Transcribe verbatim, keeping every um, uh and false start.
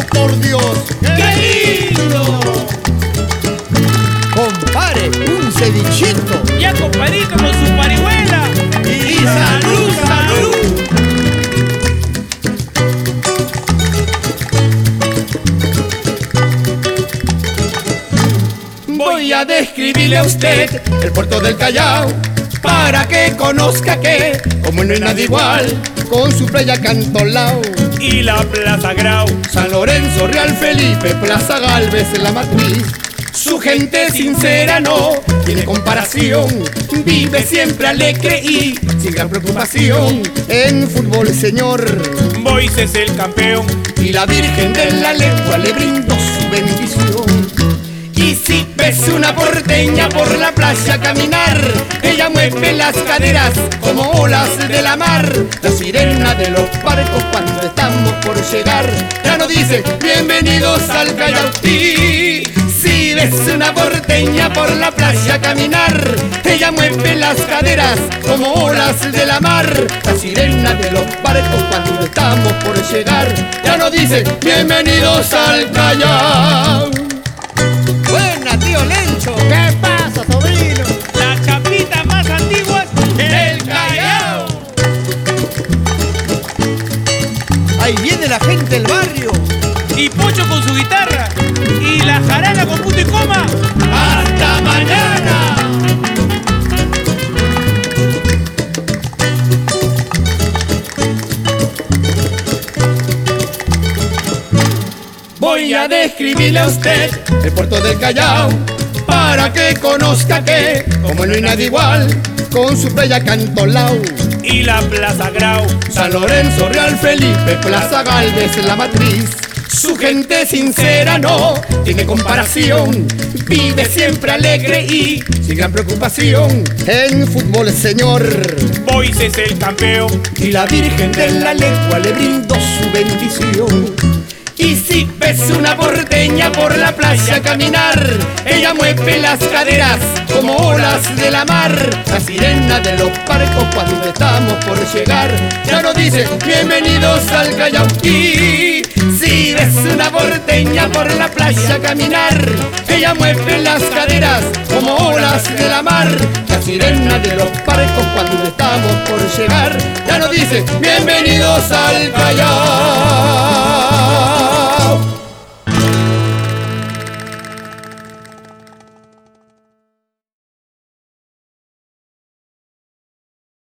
por Dios! ¡Qué lindo! Compare, un cevichito. Ya compadito con su parihuela. Y salud, salud. Voy a describirle a usted el puerto del Callao, para que conozca que, como no hay nada igual, Con su playa Cantolao, Y la Plaza Grau. San Lorenzo, Real Felipe, Plaza Galvez, la matriz. Su gente sincera no tiene comparación, vive siempre alegre y sin gran preocupación. en fútbol, señor. Boys es el campeón. Y la Virgen de la Lengua le brindó su bendición. Y si ves una porteña por la playa caminar, ella mueve las caderas como olas de la mar. La sirena de los barcos cuando estamos por llegar ya nos dice bienvenidos al Callao. Y si ves una porteña por la playa caminar, ella mueve las caderas como olas de la mar. La sirena de los barcos cuando estamos por llegar ya nos dice bienvenidos al Callao. Buena, tío Lencho. ¿Qué pasa, sobrino? La chapita más antigua El Callao. Ahí viene la gente del barrio. Y Pocho con su guitarra. Y la jarana con punto y coma. ¡Hasta mañana! Voy a describirle a usted el puerto del Callao, para que conozca que, como no hay nada igual, Con su playa Cantolao, Y la Plaza Grau. San Lorenzo, Real Felipe, Plaza Galvez, la matriz. Su gente sincera no tiene comparación, vive siempre alegre y sin gran preocupación. en fútbol, señor. Boys es el campeón. Y la Virgen de la Lengua le brindó su bendición. Y si ves una porteña por la playa caminar, ella mueve las caderas como olas de la mar. La sirena de los barcos cuando estamos por llegar ya nos dice bienvenidos al Callao. Y si ves una porteña por la playa caminar, ella mueve las caderas como olas de la mar. La sirena de los barcos cuando estamos por llegar ya nos dice bienvenidos al Callao.